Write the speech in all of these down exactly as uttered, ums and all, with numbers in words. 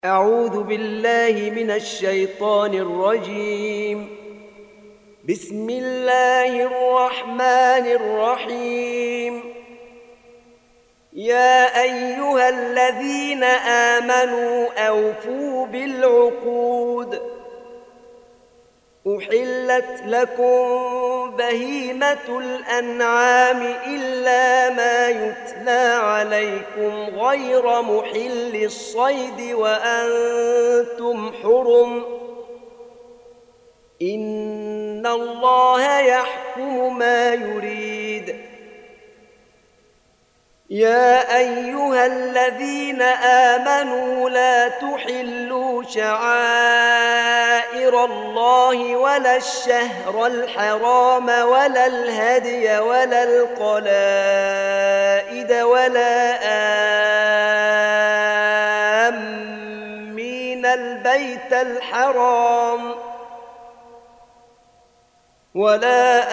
أعوذ بالله من الشيطان الرجيم. بسم الله الرحمن الرحيم. يا أيها الذين آمنوا أوفوا بالعقود. أحلت لكم بهيمة الأنعام إلا ما يتلى عليكم غير محل الصيد وأنتم حرم. إن الله يحكم ما يريد. يا أيها الذين آمنوا لا تحلوا شعائر الله ولا الشهر الحرام ولا الهدي ولا القلائد ولا آمين البيت الحرام ولا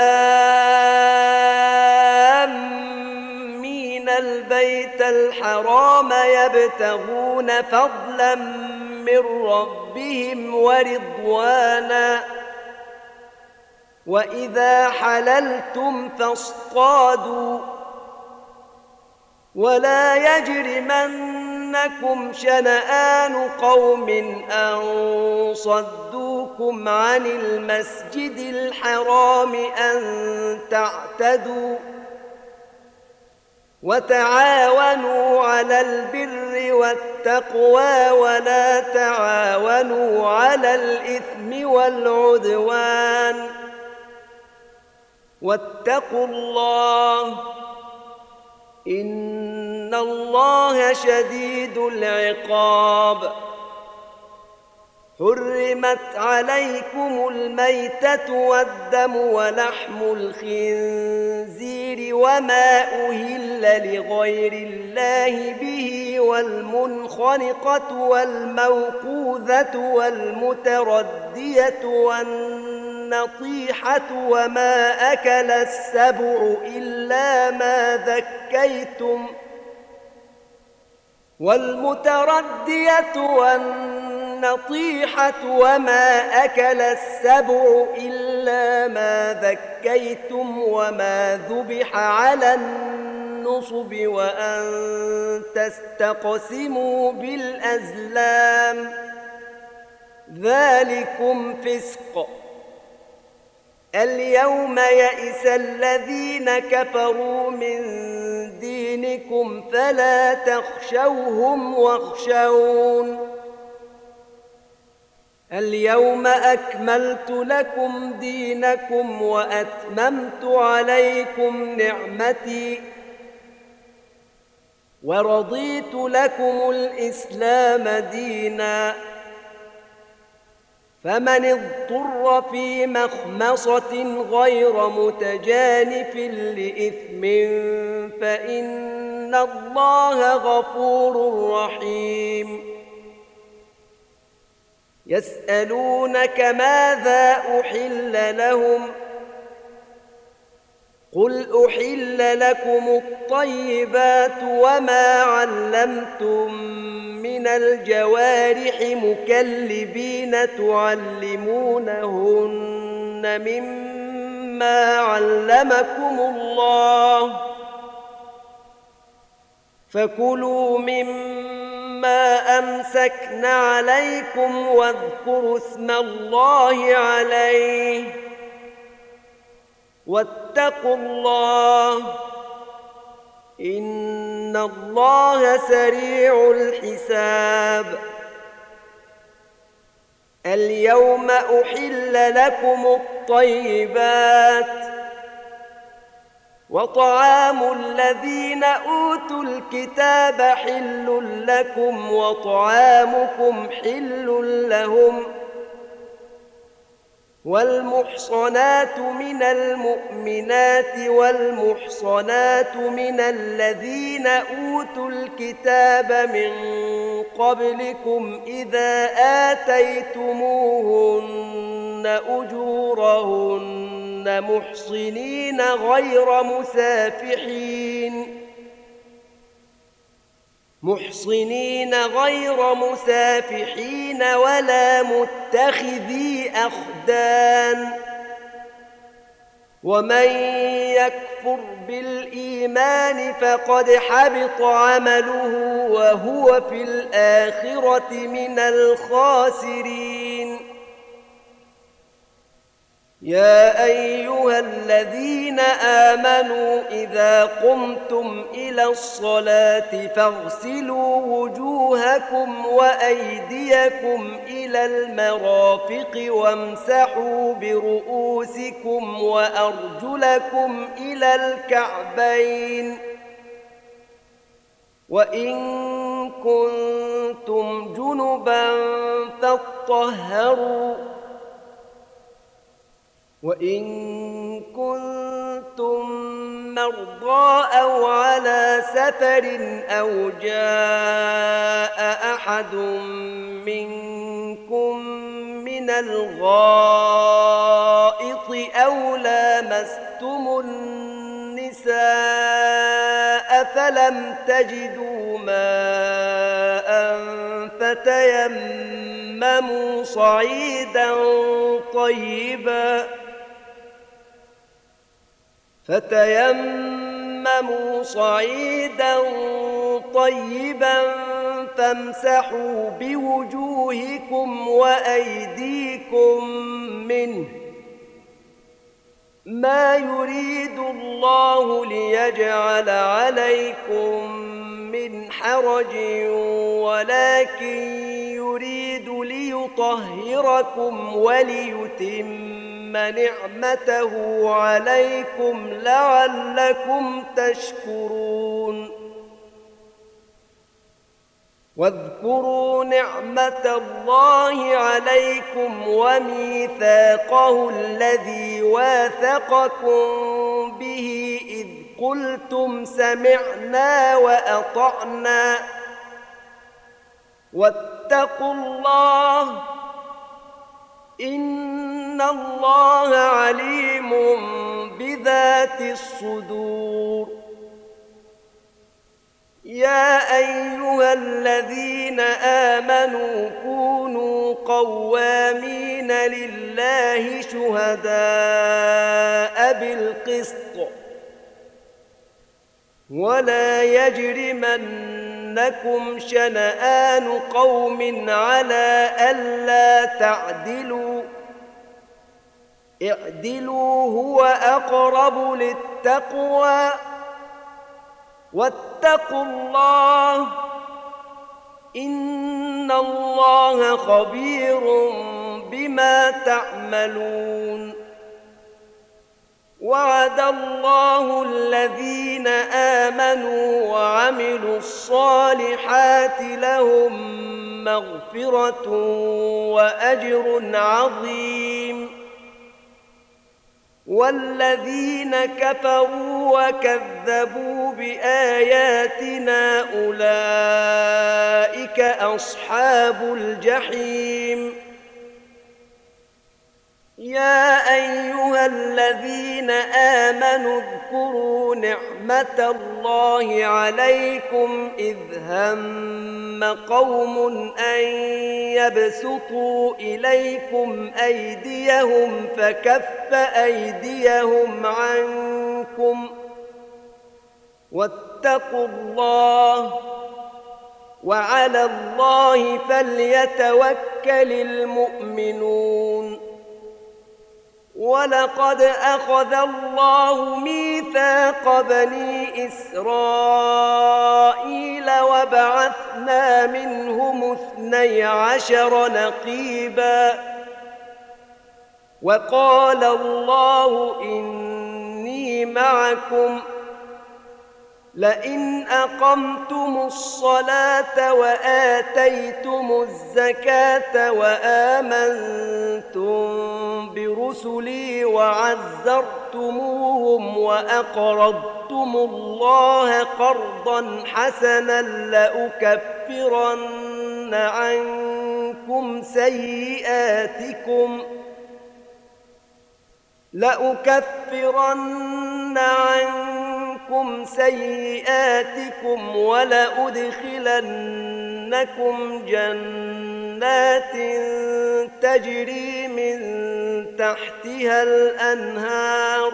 آمين البيت الحرام يبتغون فضلا من ربهم ورضوانا. وإذا حللتم فاصطادوا ولا يجرمنكم شنآن قوم أن صدوكم عن المسجد الحرام أن تعتدوا. وتعاونوا على البر والتقوى ولا تعاونوا على الإثم والعدوان. واتقوا الله إن الله شديد العقاب. حرمت عليكم الميتة والدم ولحم الخنزير وما أهل لغير الله به والمنخنقة والموقوذة والمتردية والنطيحة وما أكل السبع إلا ما ذكيتم والمتردية والنطيحة وما أكل السبع إلا ما ذكيتم وما ذبح على النصب وأن تستقسموا بالأزلام ذلكم فسق. اليوم يئس الذين كفروا من دينكم فلا تخشوهم واخشون. اليوم أكملت لكم دينكم وأتممت عليكم نعمتي ورضيت لكم الإسلام دينا. فمن اضطر في مخمصة غير متجانف لإثم فإن الله غفور رحيم. يسألونك ماذا أحل لهم قل أحل لكم الطيبات وما علمتم من الجوارح مكلبين تعلمونهن مما علمكم الله فكلوا مما أمسكن عليكم واذكروا اسم الله عليه واتقوا الله إن الله سريع الحساب. اليوم أحل لكم الطيبات وطعام الذين أوتوا الكتاب حل لكم وطعامكم حل لهم. والمحصنات من المؤمنات والمحصنات من الذين أوتوا الكتاب من قبلكم إذا آتيتموهن أجورهن محصنين غير مسافحين محصنين غير مسافحين ولا متخذي أخدان. ومن يكفر بالإيمان فقد حبط عمله وهو في الآخرة من الخاسرين. يا أيها الذين آمنوا إذا قمتم إلى الصلاة فاغسلوا وجوهكم وأيديكم إلى المرافق وامسحوا برؤوسكم وأرجلكم إلى الكعبين. وإن كنتم جنبا فاطهروا وإن كنتم مرضى أو على سفر أو جاء أحد منكم من الغائط أو لامستم النساء فلم تجدوا ماء فتيمموا صعيدا طيبا فتيمموا صعيدا طيبا فامسحوا بوجوهكم وأيديكم منه. ما يريد الله ليجعل عليكم من حرج ولكن يريد ليطهركم وليتم نعمته عليكم لعلكم تشكرون. واذكروا نعمة الله عليكم وميثاقه الذي واثقكم به إذ قلتم سمعنا وأطعنا واتقوا الله إن الله عليم بذات الصدور. يا أيها الذين آمنوا كونوا قوامين لله شهداء بالقسط ولا يجرمنكم شنآن قوم على ألا تعدلوا اعدلوا هو أقرب للتقوى واتقوا الله إن الله خبير بما تعملون. وعد الله الذين آمنوا وعملوا الصالحات لهم مغفرة وأجر عظيم. والذين كفروا وكذبوا بآياتنا أولئك أصحاب الجحيم. يا أيها الذين آمنوا اذكروا نعمة الله عليكم إذ هم قوم أن يبسطوا إليكم أيديهم فكف أيديهم عنكم واتقوا الله وعلى الله فليتوكل المؤمنون. ولقد أخذ الله ميثاق بني إسرائيل وبعثنا منهم اثني عشر نقيبا وقال الله إني معكم لئن أقمتم الصلاة وآتيتم الزكاة وآمنتم برسلي وعزرتموهم وأقرضتم الله قرضا حسنا لأكفرن عنكم سيئاتكم لأكفرن عنكم عنكم سيئاتكم ولأدخلنكم جنات تجري من تحتها الأنهار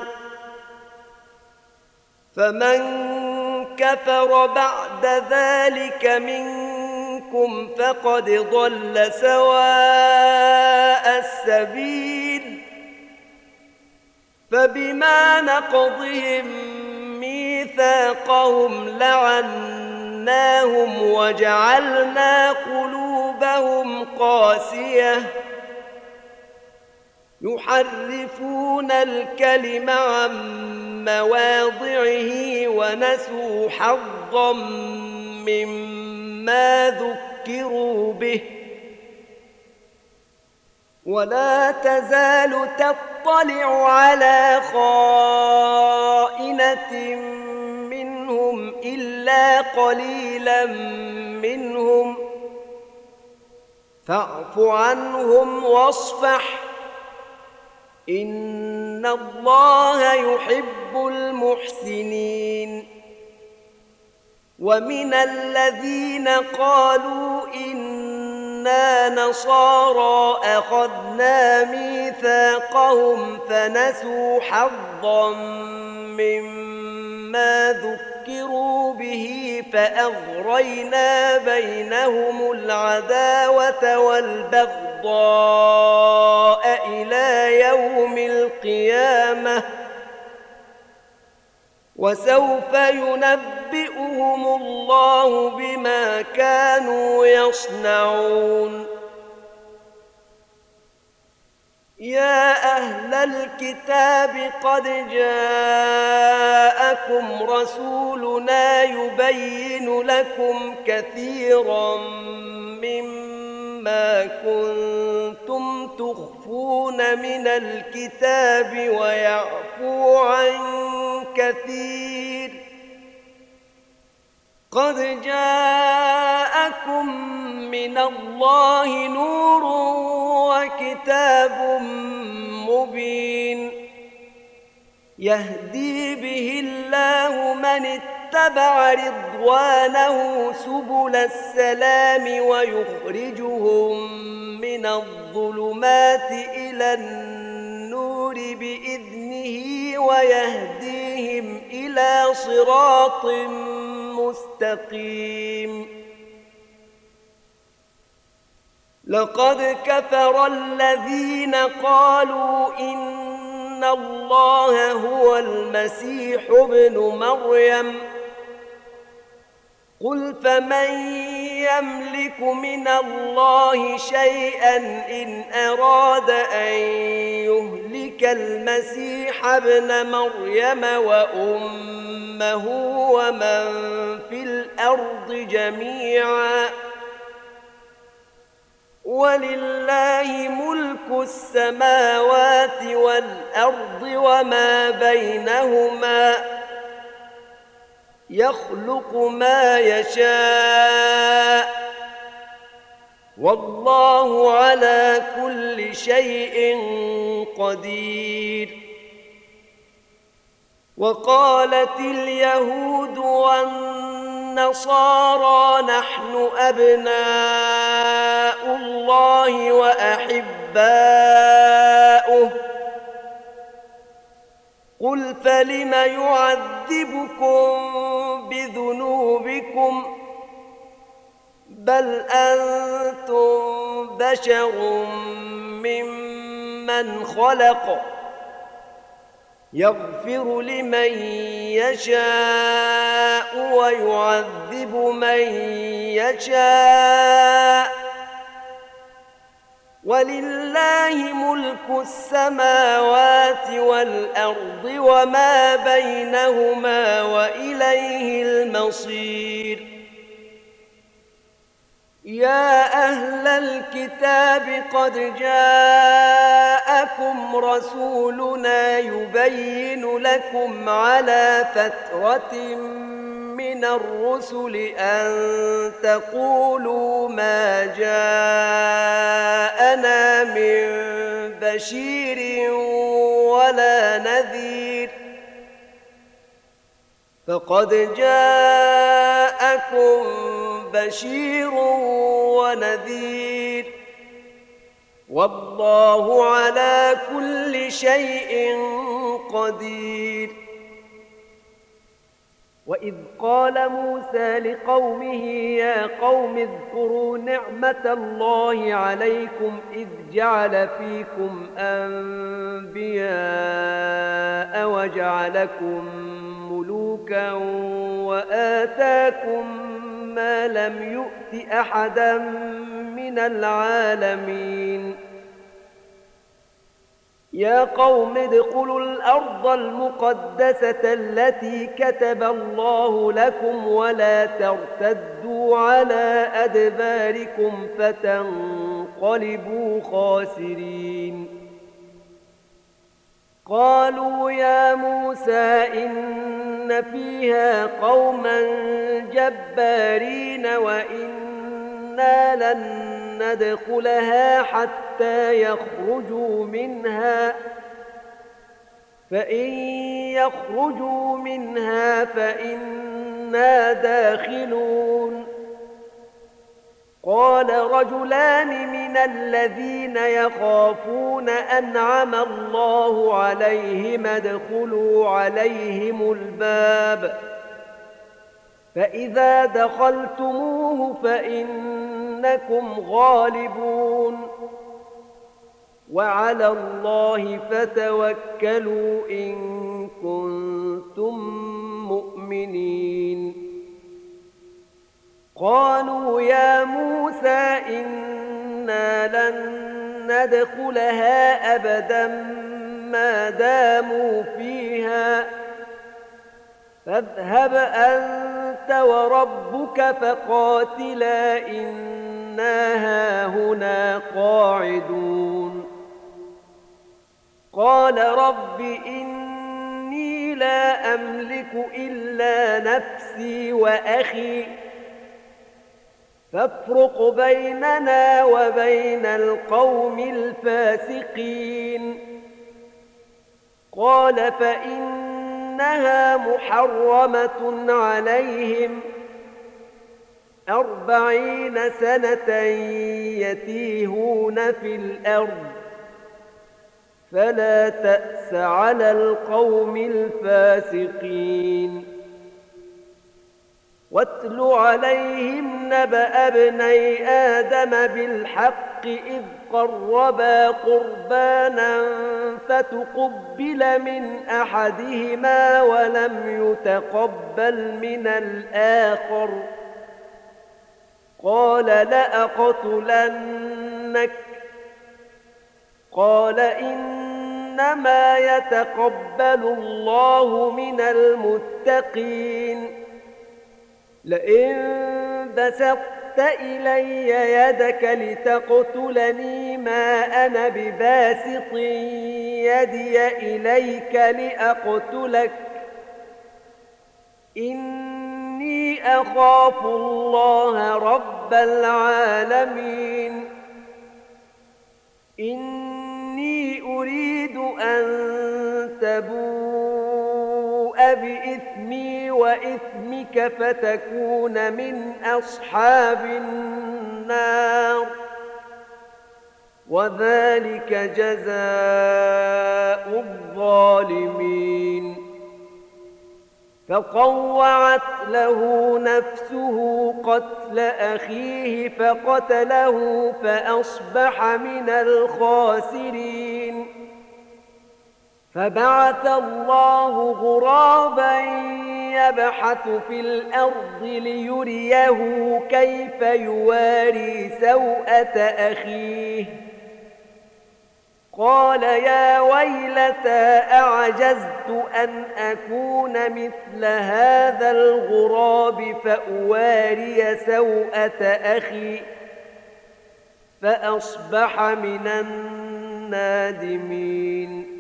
فمن كفر بعد ذلك منكم فقد ضل سواء السبيل فبما نقضهم ميثاقهم لعناهم وجعلنا قلوبهم قاسية يحرفون الكلم عن مواضعه ونسوا حظا مما ذكروا به ولا تزال تطلع على خائنة منهم إلا قليلا منهم فاعف عنهم واصفح إن الله يحب المحسنين ومن الذين قالوا إنا نصارى أخذنا ميثاقهم فنسوا حظا مما ذكروا به فأغرينا بينهم العداوة والبغضاء إلى يوم القيامة وسوف ينبئهم الله بما كانوا يصنعون يا أهل الكتاب قد جاءكم رسولنا يبين لكم كثيرا مما كنتم تخفون من الكتاب ويعفو عن كثير قد جاءكم من الله نور وكتاب مبين يهدي به الله من اتبع رضوانه سبل السلام ويخرجهم من الظلمات إلى النور بإذنه ويهديهم إلى صراط مستقيم لقد كفر الذين قالوا إن الله هو المسيح ابن مريم قل فمن يملك من الله شيئا إن أراد أن يهلك المسيح ابن مريم وأمه ومن في الأرض جميعا ولله ملك السماوات والأرض وما بينهما يخلق ما يشاء والله على كل شيء قدير وقالت اليهود والنصارى نحن أبناء الله وأحباؤه قل فلم يعذبكم بذنوبكم بل أنتم بشر ممن خلق يغفر لمن يشاء ويعذب من يشاء ولله ملك السماوات والأرض وما بينهما وإليه المصير يا أهل الكتاب قد جاءكم رسولنا يبين لكم على فترة من الرسل أن تقولوا ما جاءنا من بشير ولا نذير فقد جاءكم بشير ونذير والله على كل شيء قدير. وإذ قال موسى لقومه يا قوم اذكروا نعمة الله عليكم إذ جعل فيكم أنبياء وجعلكم ملوكا وآتاكم ما لم يؤت أحدا من العالمين. يا قوم ادخلوا الأرض المقدسة التي كتب الله لكم ولا ترتدوا على أدباركم فتنقلبوا خاسرين. قالوا يا موسى إن فيها قوما جبارين وإنا لن ندخلها حتى يخرجوا منها فإن يخرجوا منها فإنا داخلون. قال رجلان من الذين يخافون أنعم الله عليهم ادخلوا عليهم الباب فإذا دخلتموه فإنكم غالبون وعلى الله فتوكلوا إن كنتم مؤمنين. قالوا يا موسى إنا لن ندخلها أبدا ما داموا فيها فاذهب أنت وربك فقاتلا إنا هاهنا قاعدون. قال رب إني لا أملك إلا نفسي وأخي فافرق بيننا وبين القوم الفاسقين. قال فإنها محرمة عليهم أربعين سنة يتيهون في الأرض فلا تأس على القوم الفاسقين. واتل عليهم نبأ ابني آدم بالحق إذ قربا قربانا فتقبل من أحدهما ولم يتقبل من الآخر قال لأقتلنك قال إنما يتقبل الله من المتقين. لئن بسطت إلي يدك لتقتلني ما أنا بباسط يدي إليك لأقتلك إني أخاف الله رب العالمين. إني أريد أن تبوء بإثمي وإثمك فتكون من أصحاب النار وذلك جزاء الظالمين. فطوعت له نفسه قتل أخيه فقتله فأصبح من الخاسرين. فبعث الله غرابا يبحث في الأرض ليريه كيف يواري سوءة أخيه قال يا ويلتى أعجزت أن أكون مثل هذا الغراب فأواري سوءة أخي فأصبح من النادمين.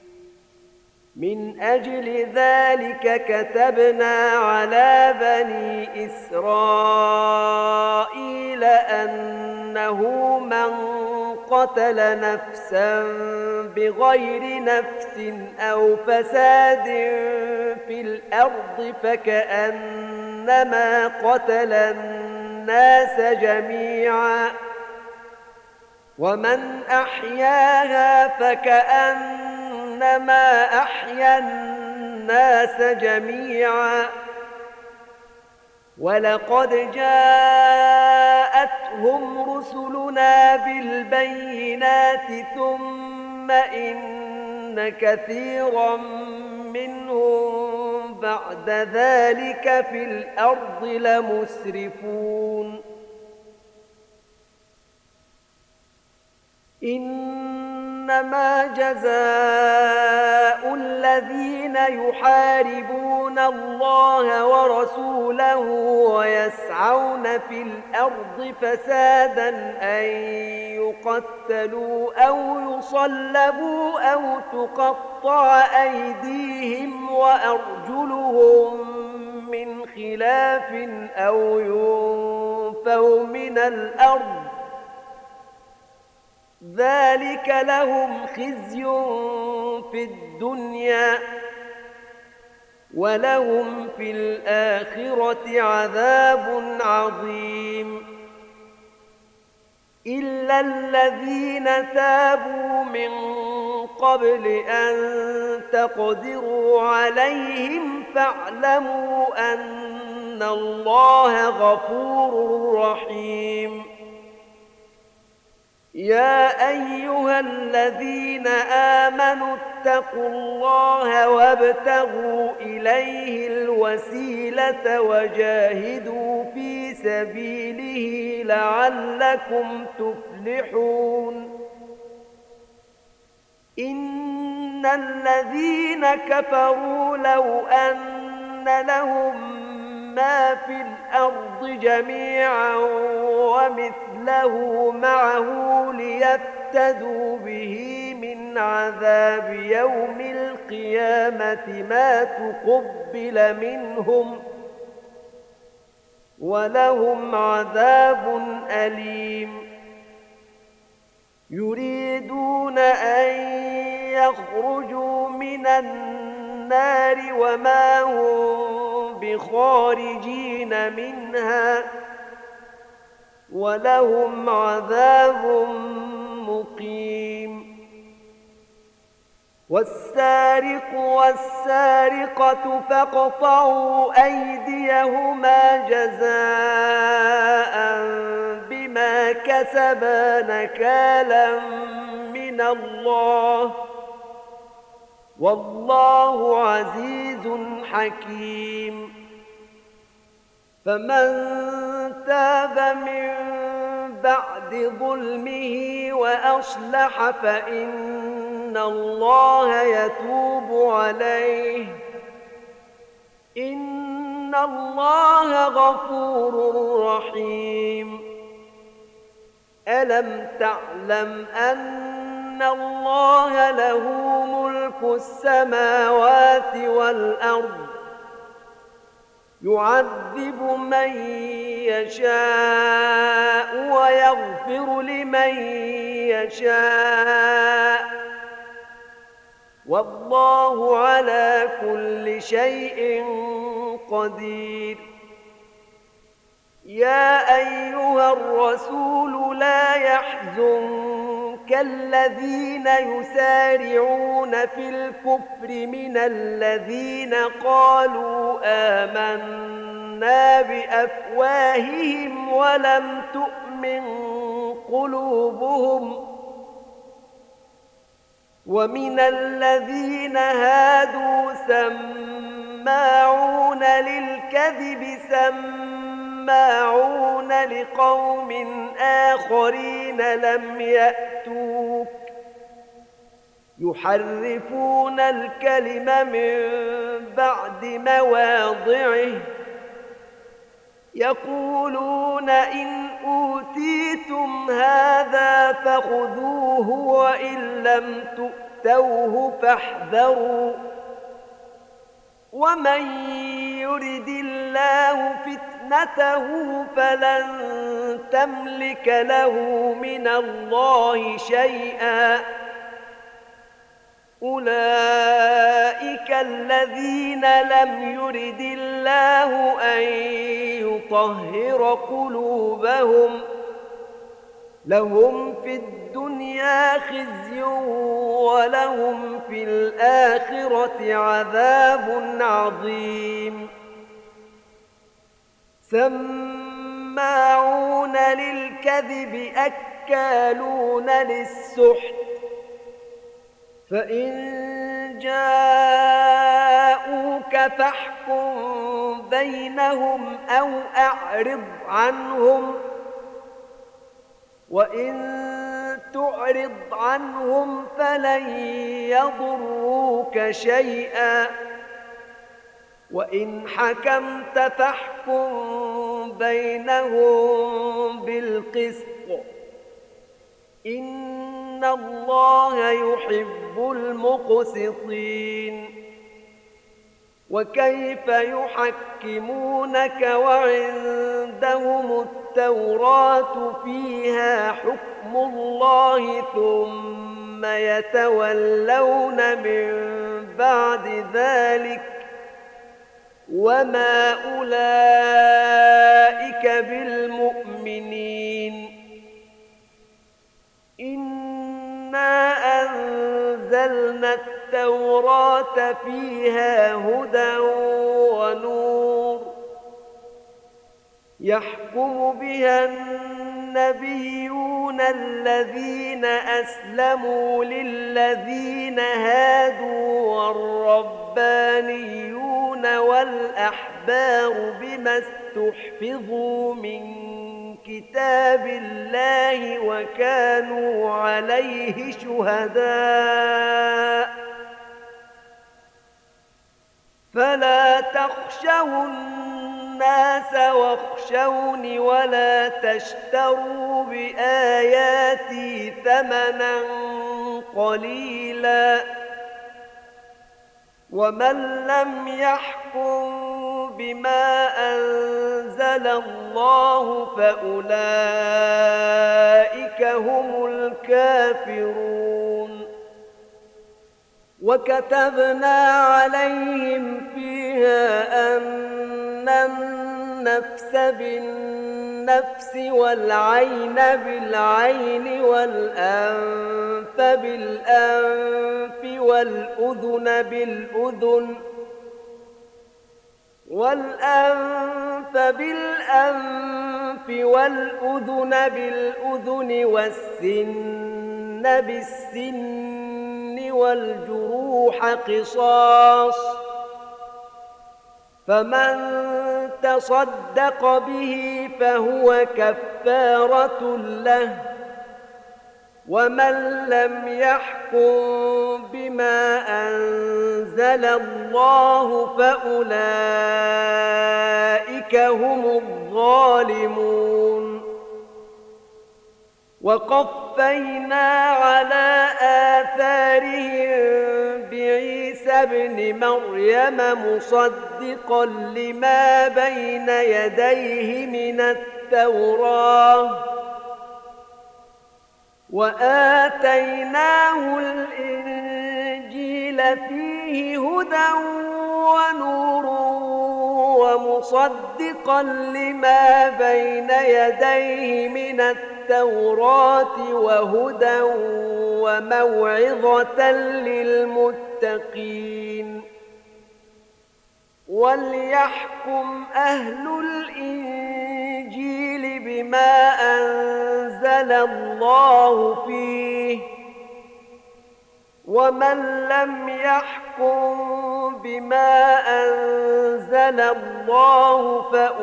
من أجل ذلك كتبنا على بني إسرائيل أن أنه من قتل نفسا بغير نفس أو فساد في الأرض فكأنما قتل الناس جميعا ومن أحياها فكأنما أحيا الناس جميعا ولقد جاءتهم رسلنا بالبينات ثم إن كثيرا منهم بعد ذلك في الأرض لمسرفون إنما جزاء الذين يحاربون الله ورسوله ويسعون في الأرض فسادا أن يقتلوا أو يصلبوا أو تقطع أيديهم وأرجلهم من خلاف أو ينفوا من الأرض ذلك لهم خزي في الدنيا ولهم في الآخرة عذاب عظيم إلا الذين تابوا من قبل أن تقدروا عليهم فاعلموا أن الله غفور رحيم يا أيها الذين آمنوا اتقوا الله وابتغوا إليه الوسيلة وجاهدوا في سبيله لعلكم تفلحون إن الذين كفروا لو أن لهم ما في الأرض جميعا ومثله معه ليفتدوا به من عذاب يوم القيامة ما تقبل منهم ولهم عذاب أليم يريدون أن يخرجوا من النار وما هم بخارجين منها ولهم عذاب مقيم والسارق والسارقة فاقطعوا أيديهما جزاء بما كسبا نكالا من الله والله عزيز حكيم فمن تاب من بعد ظلمه وأصلح فإن الله يتوب عليه إن الله غفور رحيم ألم تعلم أن الله له ملك السماوات والأرض يعذب من يشاء ويغفر لمن يشاء والله على كل شيء قدير يا أيها الرسول لا يحزنك الذين يسارعون في الكفر من الذين قالوا آمنا بأفواههم ولم تؤمن قلوبهم ومن الذين هادوا سماعون للكذب سماعون لقوم آخرين لم يأتوك يحرفون الكلم من بعد مواضعه يقولون إن أوتيتم هذا فخذوه وإن لم تؤتوه فاحذروا ومن يرد الله فتنته فلن تملك له من الله شيئا أولئك الذين لم يرد الله أن يطهر قلوبهم لهم في الدنيا خزي ولهم في الآخرة عذاب عظيم سماعون للكذب أكالون للسحت فإن جاءوك فاحكم بينهم أو أعرض عنهم وإن تعرض عنهم فلن يضروك شيئا وإن حكمت فاحكم بينهم بالقسط إن الله يحب المقسطين وكيف يحكمونك وعندهم التوراة فيها حكم الله ثم يتولون من بعد ذلك وما أولئك بالمؤمنين إنا أنزلنا التوراة فيها هدى ونور يحكم بها النبيون الذين أسلموا للذين هادوا والربانيون والأحبار بما استحفظوا من كتاب الله وكانوا عليه شهداء فلا تخشوا الناس واخشوني ولا تشتروا بآياتي ثمنا قليلا ومن لم يحكم بما أنزل الله فأولئك هم الكافرون وكتبنا عليهم فيها أن النفس بالنفس والعين بالعين والأنف بالأنف والأذن بالأذن والأنف بالأنف والأذن بالأذن والسن بالسن والجروح قصاص فمن تصدق به فهو كفارة له ومن لم يحكم بما أنزل الله فأولئك هم الظالمون وقفينا على آثارهم بعيسى ابن مريم مصدقا لما بين يديه من التوراة وآتيناه الإنجيل فيه هدى ونور ومصدقا لما بين يديه من التوراة وهدى وموعظة للمتقين وليحكم أهل الإنجيل بما أنزل الله فيه ومن لم يحكم بما أنزل الله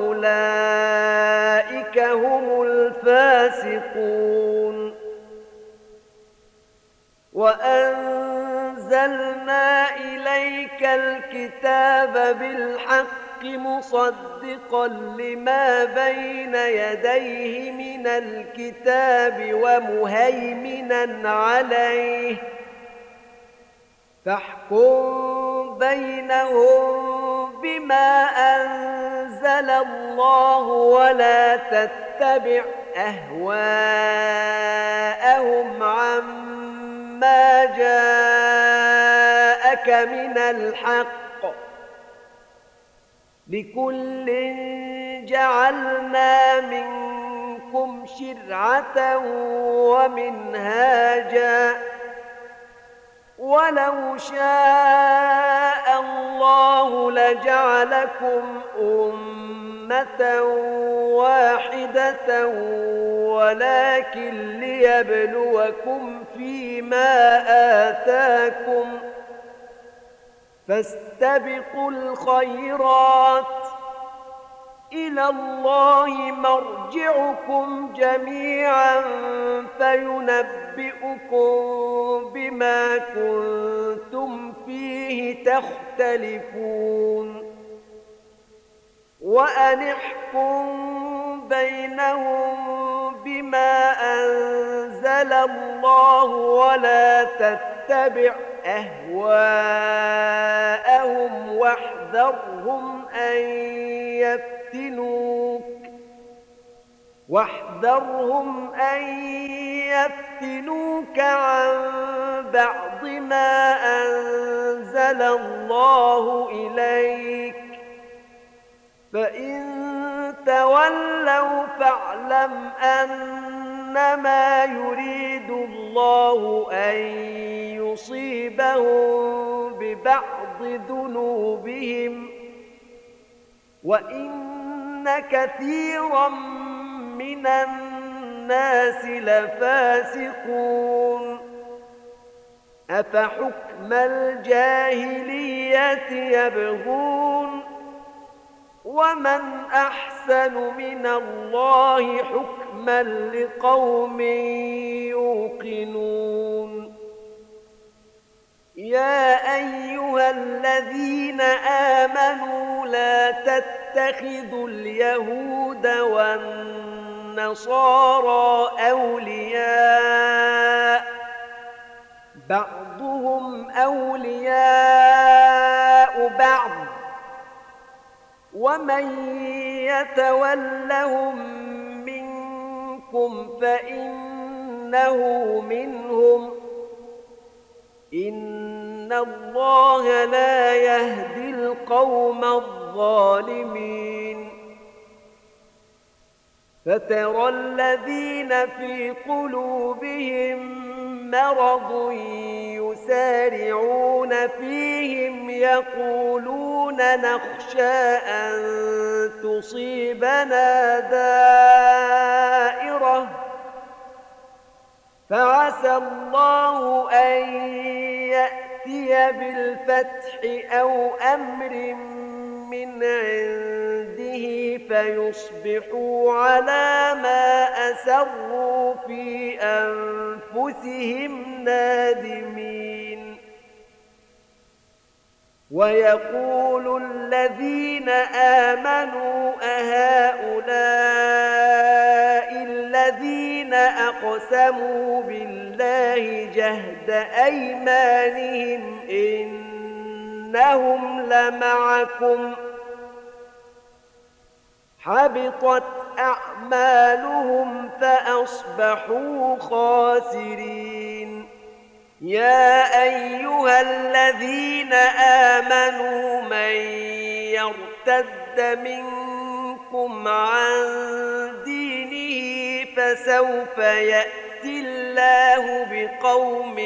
فأولئك هم الفاسقون وأنزلنا إليك الكتاب بالحق مصدقا لما بين يديه من الكتاب ومهيمنا عليه فاحكم بينهم بما أنزل أنزل الله ولا تتبع أهواءهم عما جاءك من الحق، لكل جعلنا منكم شرعة ومنهاجا، ولو شاء الله لجعلكم أمة واحدة ولكن ليبلوكم فيما آتاكم، فاستبقوا الخيرات، إلى الله مرجعكم جميعا فينبئكم بما كنتم فيه تختلفون. وأن احكم بينهم بما أنزل الله ولا تتبع أهواءهم واحذرهم أن يفتنوك واحذرهم أن يفتنوك عن بعض ما أنزل الله إليك، فإن تولوا فاعلم أنما يريد الله أن يصيبهم ببعض ذنوبهم، وإن كثيرا من الناس لفاسقون. أفحكم الجاهلية يبغون ومن أحسن من الله حكما لقوم يوقنون. يا أيها الذين آمنوا لا تتخذوا اليهود والنصارى أولياء، بعضهم أولياء بعض، ومن يتولهم منكم فإنه منهم، إن الله لا يهدي القوم الظالمين. فترى الذين في قلوبهم مرض يسارعون فيهم يقولون نخشى أن تصيبنا دائرة، فعسى الله أن يأتي بالفتح أو أمر من عنده فيصبحوا على ما أسروا في أنفسهم نادمين. ويقول الذين آمنوا أهؤلاء الذين أقسموا بالله جهد أيمانهم إنهم لمعكم، حبطت أعمالهم فأصبحوا خاسرين. يا أيها الذين آمنوا من يرتد منكم عن دينه فسوف يأتي الله بقوم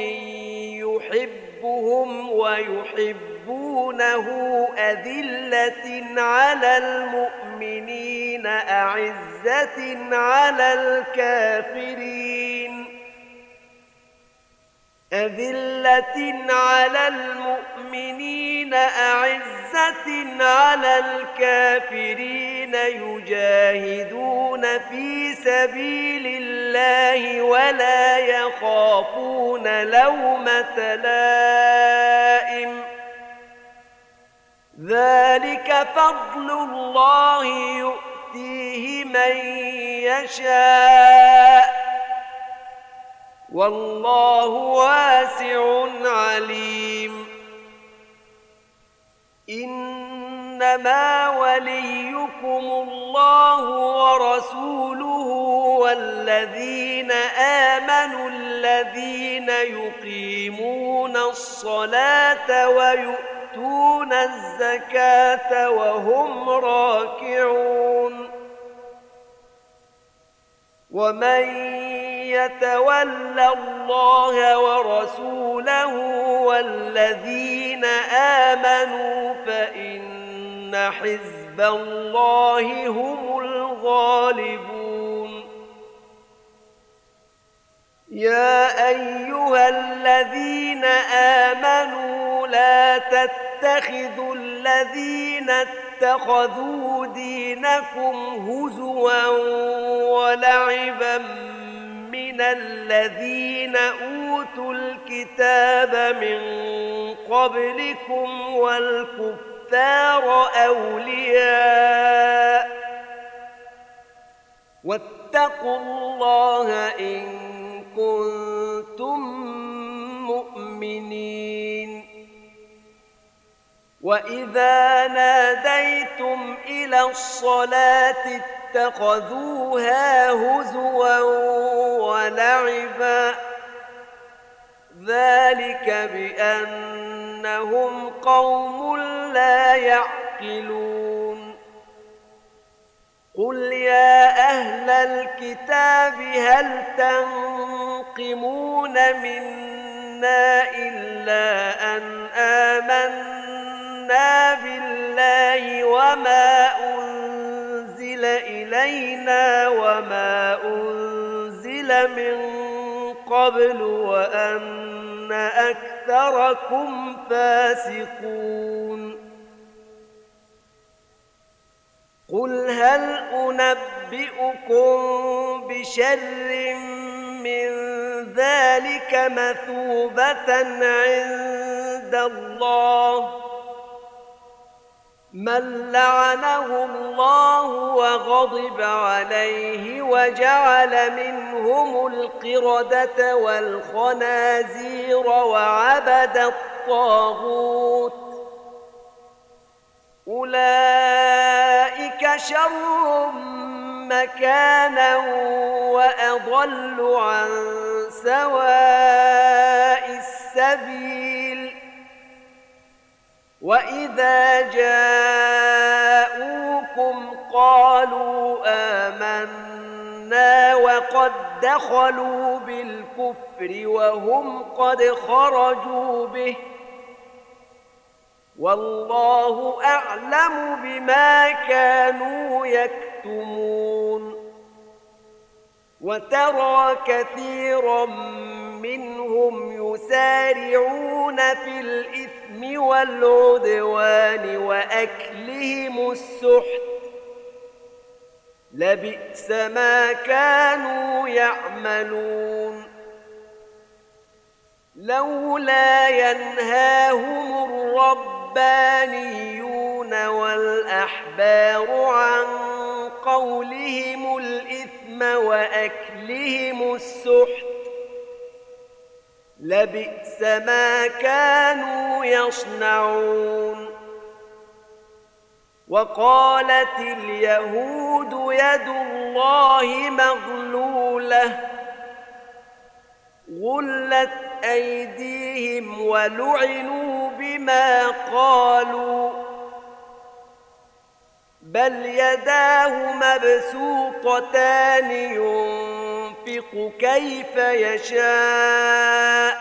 يحبهم ويحبونه أذلة على المؤمنين أعزة على الكافرين أذلة على المؤمنين أعزة على الكافرين يجاهدون في سبيل الله ولا يخافون لومة لائم، ذلك فضل الله يؤتيه من يشاء والله واسع عليم. إن إنما وليكم الله ورسوله والذين آمنوا الذين يقيمون الصلاة ويؤتون الزكاة وهم راكعون ومن يتول الله ورسوله والذين آمنوا فإن حزب الله هم الغالبون يا أيها الذين آمنوا لا تتخذوا الذين اتخذوا دينكم هزوا ولعبا من الذين أوتوا الكتاب من قبلكم والكفار أولياء واتقوا الله إن كنتم مؤمنين وإذا ناديتم إلى الصلاة اتخذوها هزوا ولعبا ذلك بأنهم قوم لا يعقلون قل يا أهل الكتاب هل تنقمون منا إلا أن آمنا بالله وما أنزل إلينا وما أنزل من قبل وأن أكثركم فاسقون قل هل أنبئكم بشر من ذلك مثوبة عند الله من لعنه الله وغضب عليه وجعل منهم القردة والخنازير وعبد الطاغوت أولئك شر مكانا وأضل عن سواء السبيل وإذا جاءوكم قالوا آمنا وقد دخلوا بالكفر وهم قد خرجوا به والله أعلم بما كانوا يكتمون وترى كثيرا منهم يسارعون في الإثم والعدوان وأكلهم السحت لبئس ما كانوا يعملون لولا ينهاهم الربانيون والأحبار عن قولهم الإثم وأكلهم السحت لبئس ما كانوا يصنعون وقالت اليهود يد الله مغلولة غلت أيديهم ولعنوا بما قالوا بل يداه مبسوطتان ينفق كيف يشاء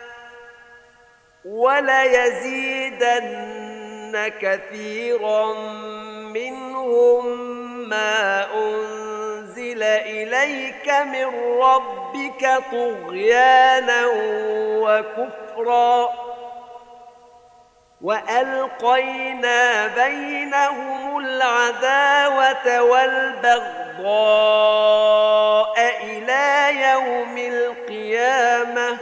وليزيدن كثيرا منهم ما أنزل إليك من ربك طغيانا وكفرا وألقينا بينهم العداوة والبغضاء إلى يوم القيامة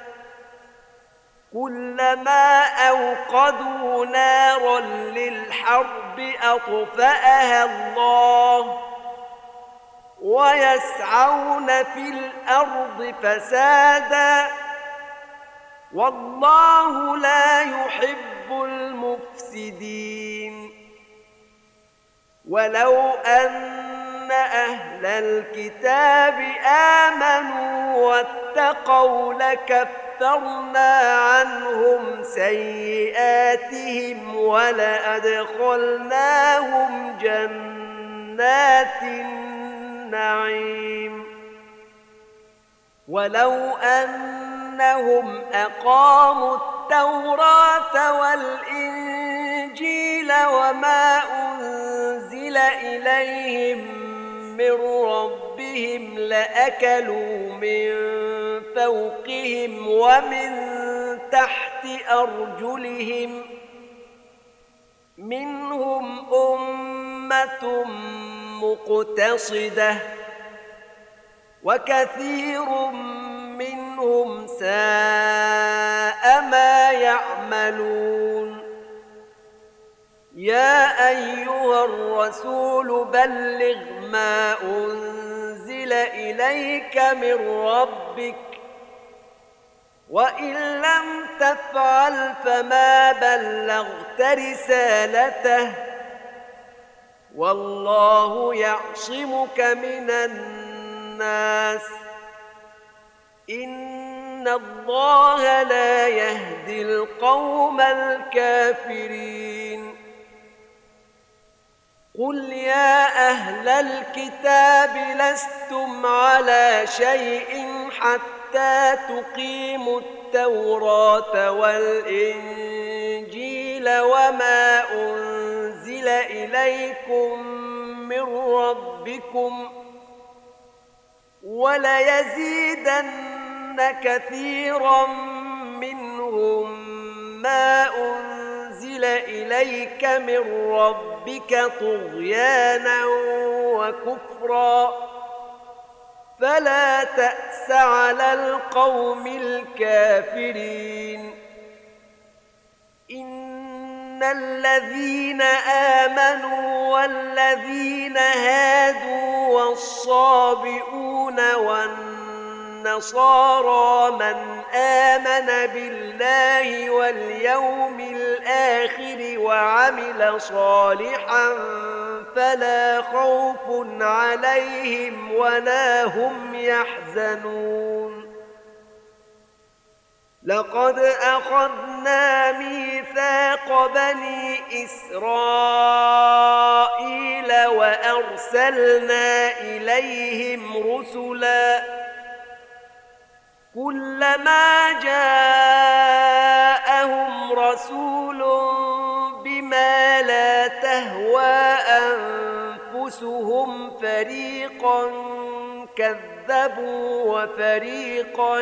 كلما أوقدوا نارا للحرب أطفأها الله ويسعون في الأرض فسادا والله لا يحب المفسدين ولو أن أهل الكتاب آمنوا واتقوا لكفرنا عنهم سيئاتهم ولأدخلناهم جنات النعيم ولو أنهم أقاموا التوراة والإنجيل وما أنزل إليهم من ربهم لأكلوا من فوقهم ومن تحت أرجلهم منهم أمة مقتصدة وكثير منهم ساء ما يعملون يا أيها الرسول بلغ ما أنزل إليك من ربك وإن لم تفعل فما بلغت رسالته والله يعصمك من الناس إن الله لا يهدي القوم الكافرين قل يا أهل الكتاب لستم على شيء حتى تقيموا التوراة والإنجيل وما أنزل إليكم من ربكم وليزيدن كثيرا منهم ما أنزل إليك من ربك طغيانا وكفرا فلا تأس على القوم الكافرين إن الذين آمنوا والذين هادوا والصابئون والنصارى من آمن بالله واليوم الآخر وعمل صالحا فلا خوف عليهم ولا هم يحزنون لقد أخذنا ميثاق بني إسرائيل وأرسلنا إليهم رسلا كلما جاءهم رسول بما لا تهوى أنفسهم فريقا كذبوا وفريقا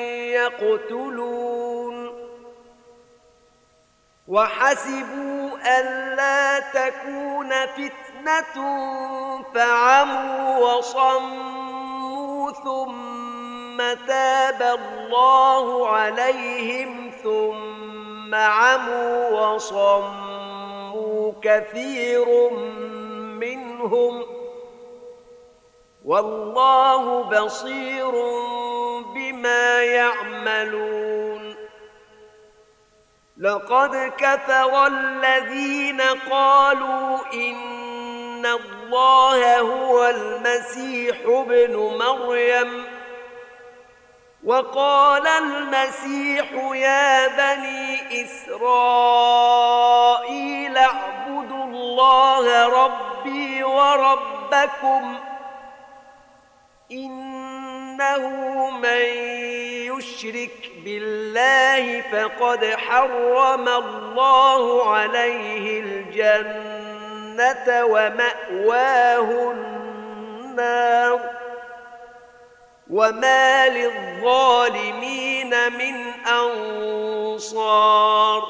يقتلون وحسبوا ألا تكون فتنة فعموا وصموا ثم تاب الله عليهم ثم عموا وصموا كثير منهم والله بصير بما يعملون لقد كفر الذين قالوا إن الله هو المسيح ابن مريم وقال المسيح يا بني إسرائيل اعبدوا الله ربي وربكم إنه من يشرك بالله فقد حرم الله عليه الجنة ومأواه النار وما للظالمين من أنصار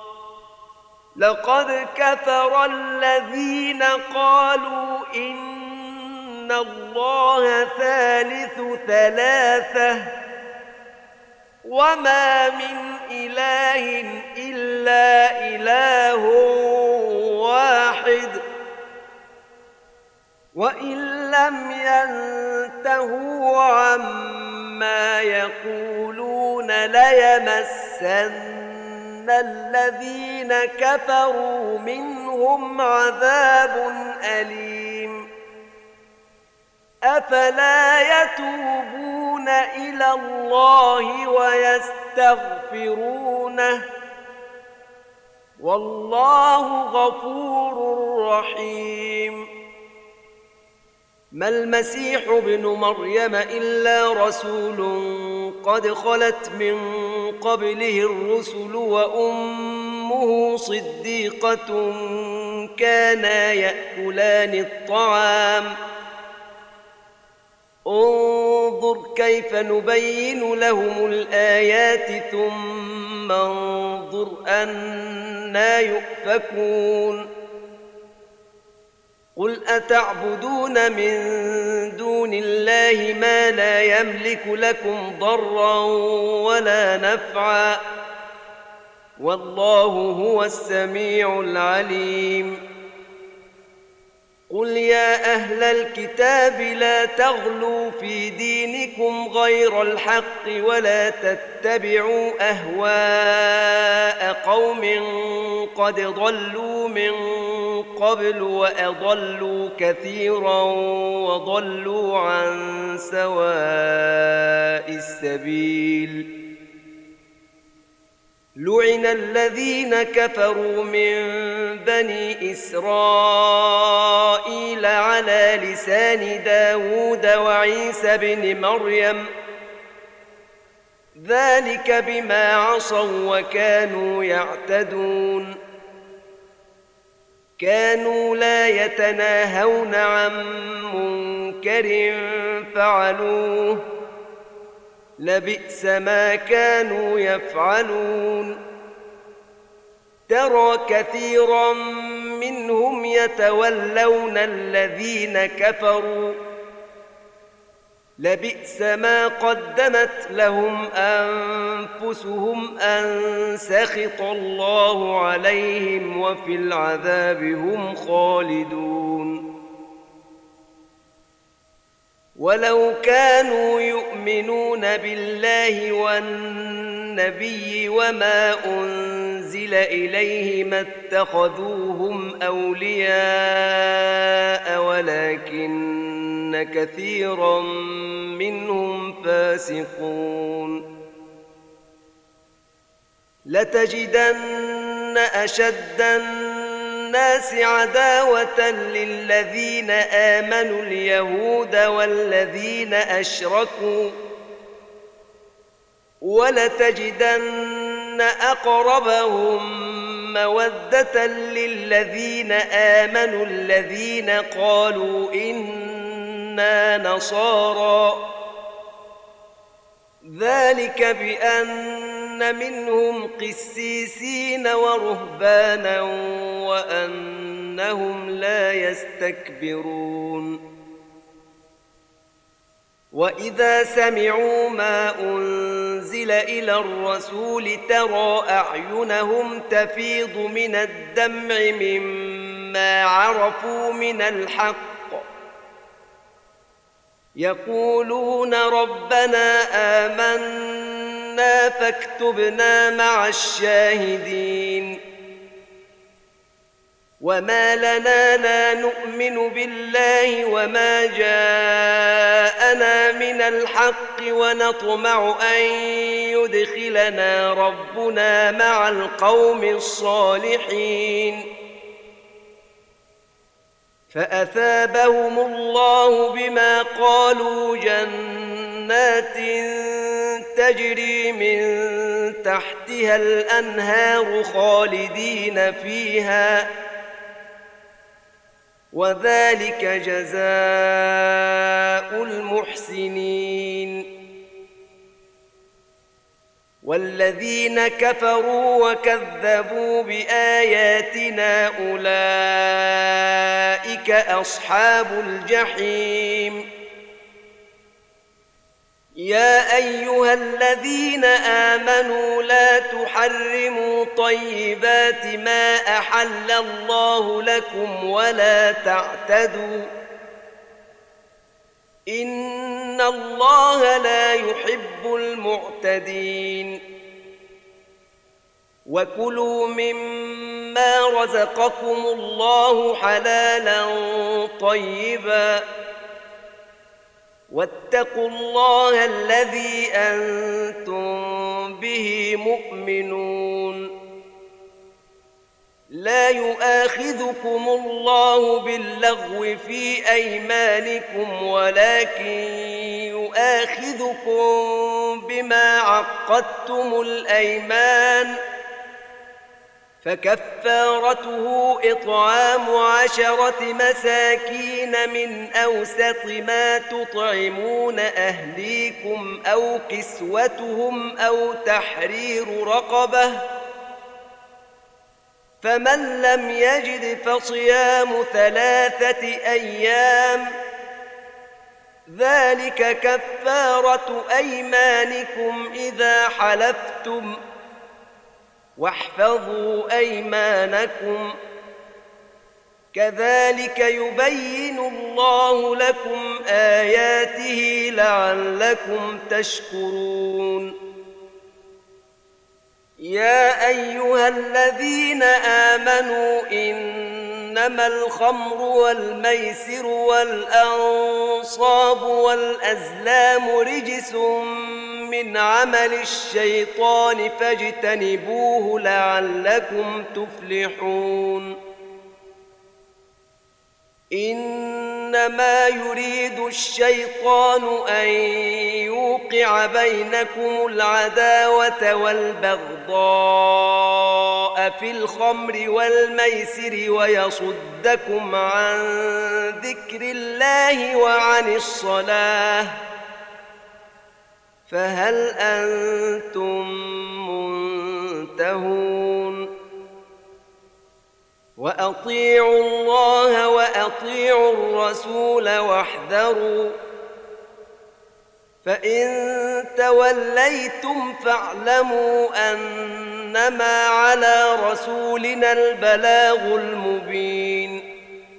لقد كفر الذين قالوا إن إن الله ثالث ثلاثة وما من إله إلا إله واحد وإن لم ينتهوا عما يقولون ليمسن الذين كفروا منهم عذاب أليم أفلا يتوبون إلى الله ويستغفرونه والله غفور رحيم ما المسيح ابن مريم إلا رسول قد خلت من قبله الرسل وأمه صديقة كانا يأكلان الطعام انظر كيف نبين لهم الآيات ثم انظر أنى يؤفكون قل أتعبدون من دون الله ما لا يملك لكم ضرا ولا نفعا والله هو السميع العليم قل يا أهل الكتاب لا تغلوا في دينكم غير الحق ولا تتبعوا أهواء قوم قد ضلوا من قبل وأضلوا كثيرا وضلوا عن سواء السبيل لعن الذين كفروا من بني إسرائيل على لسان داود وعيسى بن مريم ذلك بما عصوا وكانوا يعتدون كانوا لا يتناهون عن منكر فعلوه لبئس ما كانوا يفعلون ترى كثيرا منهم يتولون الذين كفروا لبئس ما قدمت لهم أنفسهم أن سخط الله عليهم وفي العذاب هم خالدون ولو كانوا يؤمنون بالله والنبي وما أنزل إليه ما اتخذوهم أولياء ولكن كثيرا منهم فاسقون لتجدن أشد الناس عداوة للذين آمنوا اليهود والذين أشركوا ولتجدن أقربهم مودة للذين آمنوا الذين قالوا إنا نصارى ذلك بأن منهم قسيسين ورهبانا وأنهم لا يستكبرون وإذا سمعوا ما أنزل إلى الرسول ترى أعينهم تفيض من الدمع مما عرفوا من الحق يقولون ربنا آمنا فاكتبنا مع الشاهدين وما لنا لا نؤمن بالله وما جاءنا من الحق ونطمع أن يدخلنا ربنا مع القوم الصالحين فأثابهم الله بما قالوا جنات تجري من تحتها الأنهار خالدين فيها وذلك جزاء المحسنين والذين كفروا وكذبوا بآياتنا أولئك أصحاب الجحيم يا أيها الذين آمنوا لا تحرموا طيبات ما أحل الله لكم ولا تعتدوا إن الله لا يحب المعتدين وكلوا مما رزقكم الله حلالا طيبا واتقوا الله الذي أنتم به مؤمنون. لا يؤاخذكم الله باللغو في أيمانكم ولكن يؤاخذكم بما عقدتم الأيمان، فكفارته إطعام عشرة مساكين من أوسط ما تطعمون أهليكم أو كسوتهم أو تحرير رقبة، فمن لم يجد فصيام ثلاثة أيام، ذلك كفارة أيمانكم إذا حلفتم، واحفظوا أيمانكم، كذلك يبين الله لكم آياته لعلكم تشكرون. يا أيها الذين آمنوا إنما الخمر والميسر والأنصاب والأزلام رجس من عمل الشيطان فاجتنبوه لعلكم تفلحون. إنما يريد الشيطان أن يوقع بينكم العداوة والبغضاء في الخمر والميسر ويصدكم عن ذكر الله وعن الصلاة، فهل أنتم منتهون؟ وأطيعوا الله وأطيعوا الرسول واحذروا، فإن توليتم فاعلموا أنما على رسولنا البلاغ المبين.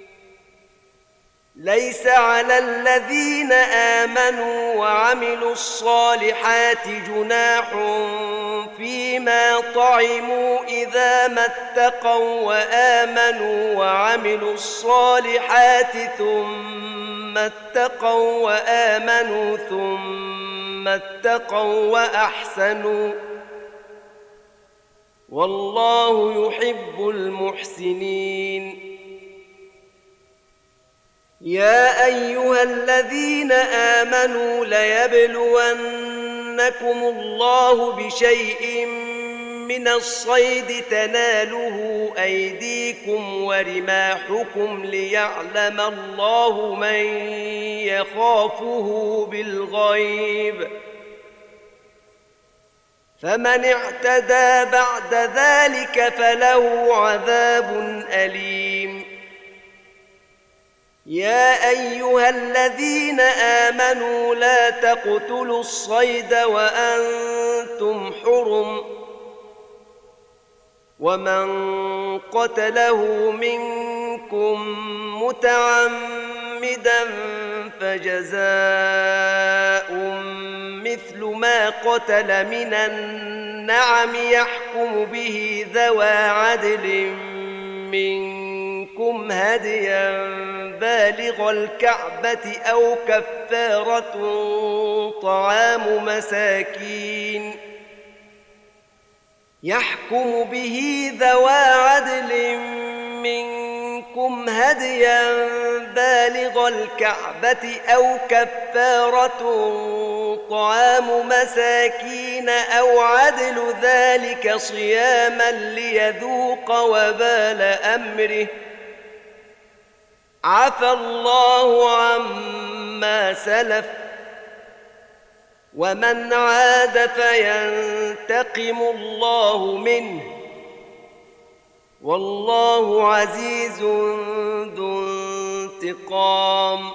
ليس على الذين آمنوا وعملوا الصالحات جناح فيما طعموا إذا ما اتقوا وآمنوا وعملوا الصالحات ثم اتقوا وآمنوا ثم اتقوا وأحسنوا، والله يحب المحسنين. يا أيها الذين آمنوا ليبلونكم الله بشيء من الصيد تناله أيديكم ورماحكم ليعلم الله من يخافه بالغيب، فمن اعتدى بعد ذلك فله عذاب أليم. يا أيها الذين آمنوا لا تقتلوا الصيد وأنتم حرم، ومن قتله منكم متعمدا فجزاء مثل ما قتل من النعم يحكم به ذوى عدل منكم هديا بالغ الكعبة أو كفارة طعام مساكين يحكم به ذوى عدل منكم هديا بالغ الكعبة أو كفارة طعام مساكين أو عدل ذلك صياما ليذوق وبال أمره، عفى الله عما سلف، ومن عاد فينتقم الله منه، والله عزيز ذو انتقام.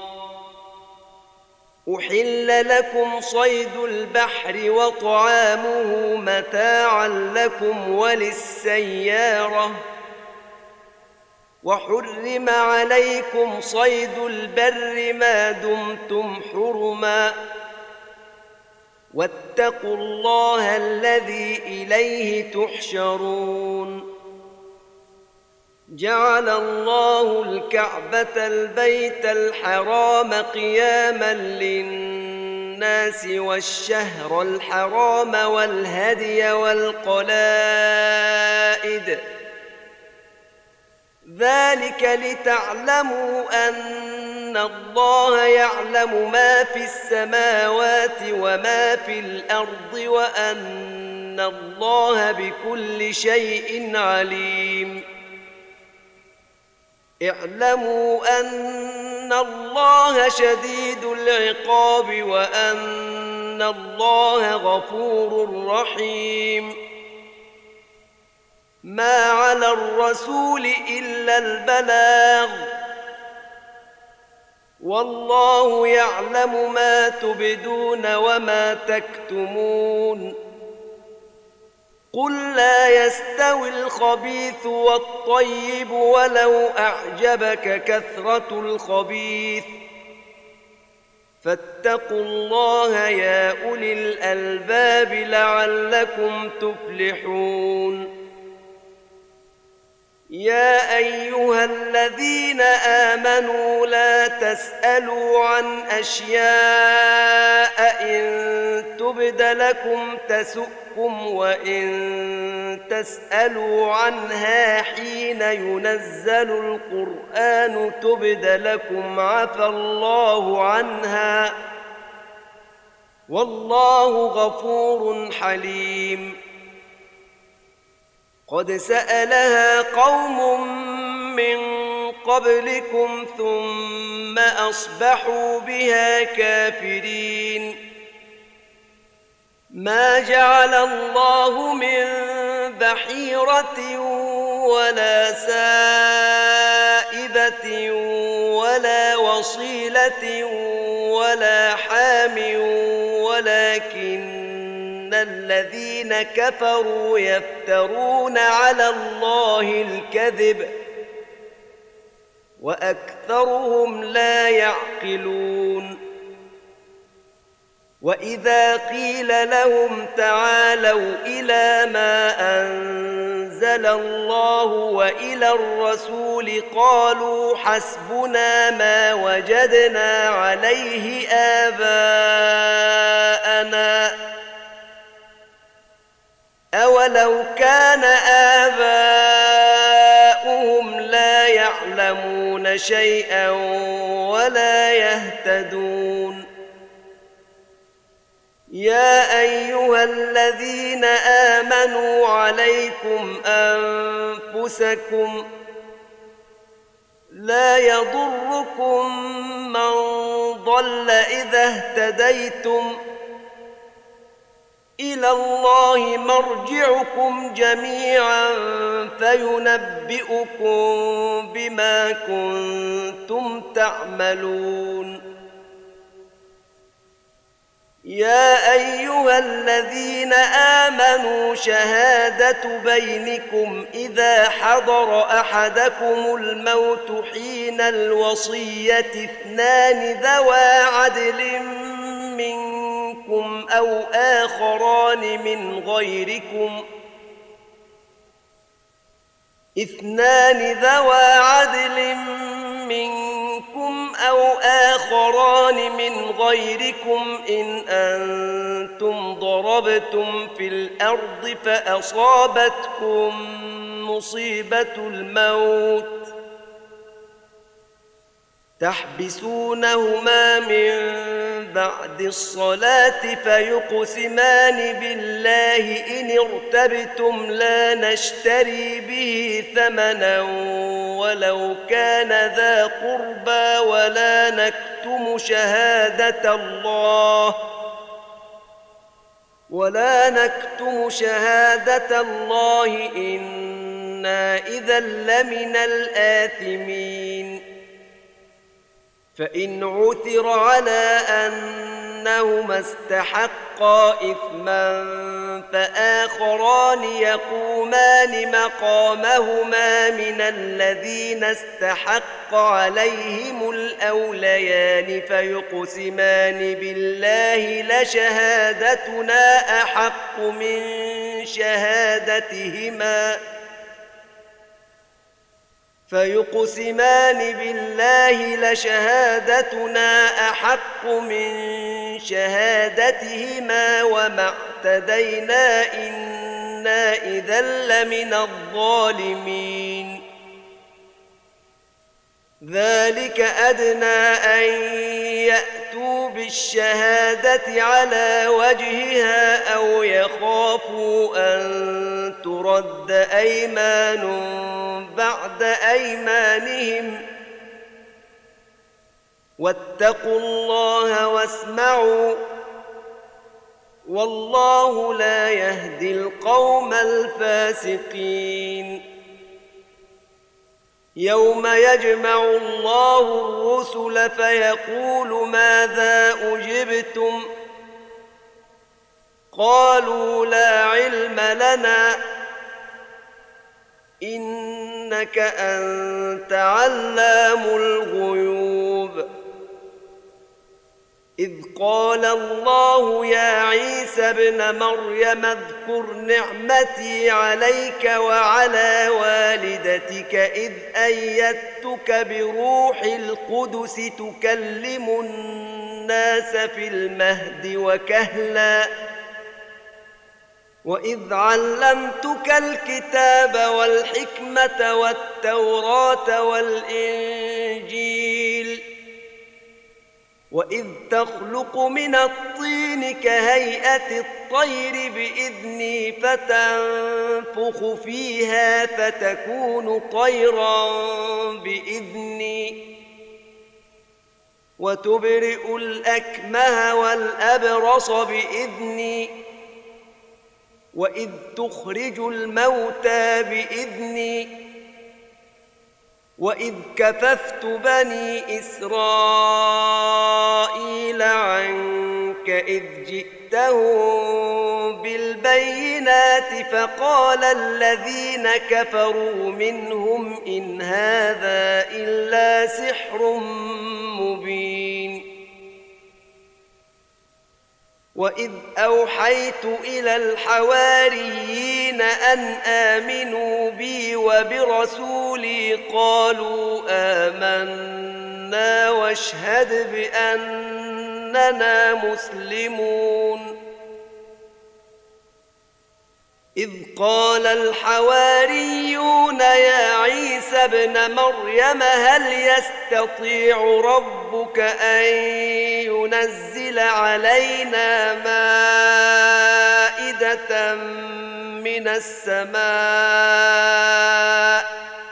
أحل لكم صيد البحر وطعامه متاعا لكم وللسيارة، وحرم عليكم صيد البر ما دمتم حرما، واتقوا الله الذي إليه تحشرون جعل الله الكعبة البيت الحرام قياما للناس والشهر الحرام والهدي والقلائد ذلك لتعلموا أن الله يعلم ما في السماوات وما في الأرض وأن الله بكل شيء عليم اعلموا أن الله شديد العقاب وأن الله غفور رحيم ما على الرسول إلا البلاغ والله يعلم ما تبدون وما تكتمون قل لا يستوي الخبيث والطيب ولو أعجبك كثرة الخبيث فاتقوا الله يا أولي الألباب لعلكم تفلحون يا أيها الذين آمنوا لا تسألوا عن أشياء إن تبد لكم تسؤكم وإن تسألوا عنها حين ينزل القرآن تبد لكم عفى الله عنها والله غفور حليم قد سألها قوم من قبلكم ثم أصبحوا بها كافرين ما جعل الله من بحيرة ولا سائبة ولا وصيلة ولا حام ولكن الذين كفروا يفترون على الله الكذب وأكثرهم لا يعقلون وإذا قيل لهم تعالوا إلى ما أنزل الله وإلى الرسول قالوا حسبنا ما وجدنا عليه آباءنا أولو كان آباؤهم لا يعلمون شيئا ولا يهتدون يا أيها الذين آمنوا عليكم أنفسكم لا يضركم من ضل إذا اهتديتم إلى الله مرجعكم جميعا فينبئكم بما كنتم تعملون يا أيها الذين آمنوا شهادة بينكم إذا حضر أحدكم الموت حين الوصية اثنان ذوى عدل منكم أو آخران من غيركم اثنان ذوى عدل منكم أو آخران من غيركم إن أنتم ضربتم في الأرض فأصابتكم مصيبة الموت تحبسونهما من بعد الصلاة فيقسمان بالله إن ارتبتم لا نشتري به ثمنا ولو كان ذا قربى ولا نكتم شهادة الله ولا نكتم شهادة الله إنا إذا لمن الآثمين فإن عثر على أنهما استحقا إثما فآخران يقومان مقامهما من الذين استحق عليهم الأوليان فيقسمان بالله لشهادتنا أحق من شهادتهما فيقسمان بالله لشهادتنا أحق من شهادتهما وما اعتدينا إنا إذا لمن الظالمين. ذلك أدنى أن يأتوا بالشهادة على وجهها أو يخافوا أن ترد أيمان بعد أيمانهم واتقوا الله واسمعوا والله لا يهدي القوم الفاسقين. يوم يجمع الله الرسل فيقول ماذا أجبتم قالوا لا علم لنا إنك أنت علام الغيوب. إذ قال الله يا عيسى ابن مريم اذكر نعمتي عليك وعلى والدتك إذ أيدتك بروح القدس تكلم الناس في المهد وكهلا وإذ علمتك الكتاب والحكمة والتوراة والإنجيل وإذ تخلق من الطين كهيئة الطير بإذني فتنفخ فيها فتكون طيرا بإذني وتبرئ الأكمه والأبرص بإذني وإذ تخرج الموتى بإذني وإذ كففت بني إسرائيل عنك إذ جئتهم بالبينات فقال الذين كفروا منهم إن هذا إلا سحر مبين. وإذ أوحيت إلى الحواريين أن آمنوا بي وبرسولي قالوا آمنا واشهد بأننا مسلمون. إذ قال الحواريون يا عيسى ابن مريم هل يستطيع ربك أن ينزل علينا مائدة من السماء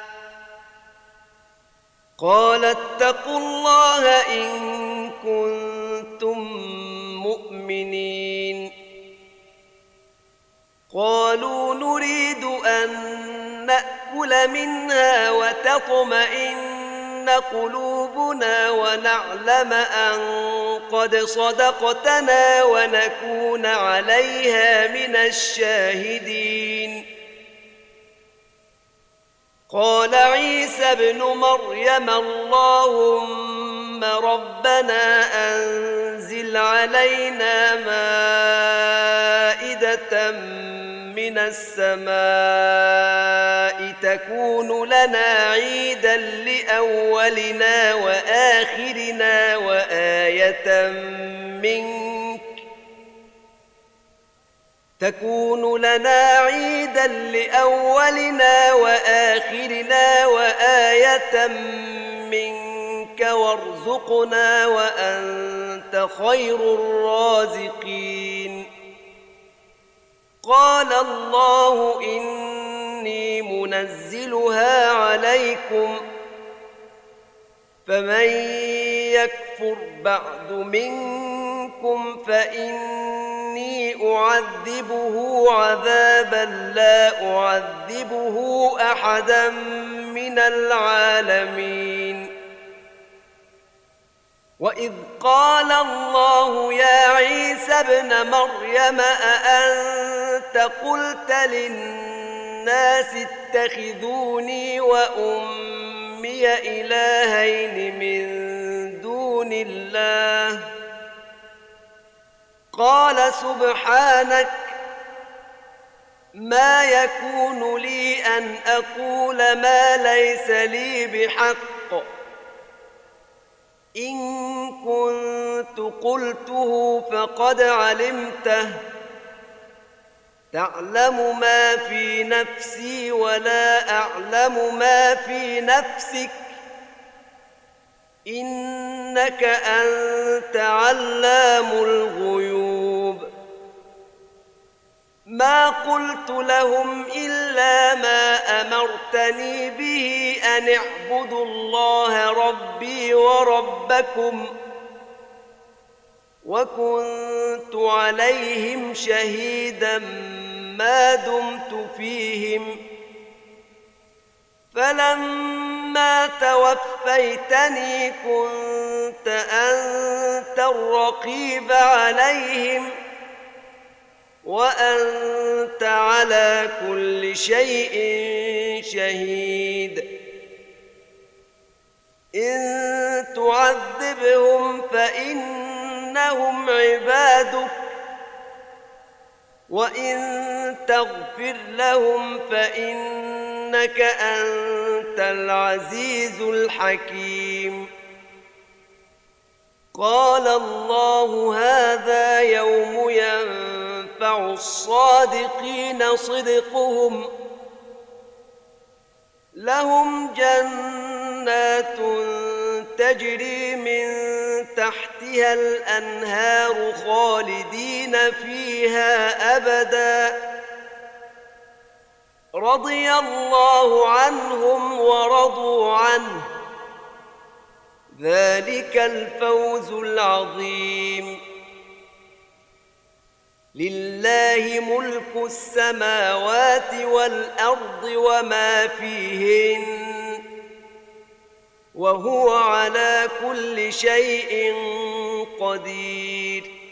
قال اتقوا الله إن كنتم مؤمنين. قالوا نريد أن نأكل منها وتطمئن قلوبنا ونعلم أن قد صدقتنا ونكون عليها من الشاهدين. قال عيسى ابن مريم اللهم ربنا أنزل علينا مائدة من السماء تكون لنا عيدا لأولنا وآخرنا وآية منك تكون لنا عيدا لأولنا وآخرنا وآية منك وارزقنا وأنت خير الرازقين. قال الله إني منزلها عليكم فمن يكفر بعد منكم فإني أعذبه عذابا لا أعذبه أحدا من العالمين. وإذ قال الله يا عيسى ابن مريم أأنت قلت للناس اتخذوني وأمي إلهين من دون الله قال سبحانك ما يكون لي أن أقول ما ليس لي بحق إن كنت قلته فقد علمته تعلم ما في نفسي ولا أعلم ما في نفسك إنك أنت علام الغيوب ما قلت لهم إلا ما أمرتني به أن اعبدوا الله ربي وربكم وكنت عليهم شهيدا ما دمت فيهم فلما توفيتني كنت أنت الرقيب عليهم وأنت على كل شيء شهيد إن تعذبهم فإنهم عبادك وإن تغفر لهم فإنك أنت العزيز الحكيم قال الله هذا يوم ينفع الصادقين صدقهم لهم جنات تجري من تحتها الأنهار خالدين فيها أبدا رضي الله عنهم ورضوا عنه ذلك الفوز العظيم لله ملك السماوات والأرض وما فيهن وهو على كل شيء قدير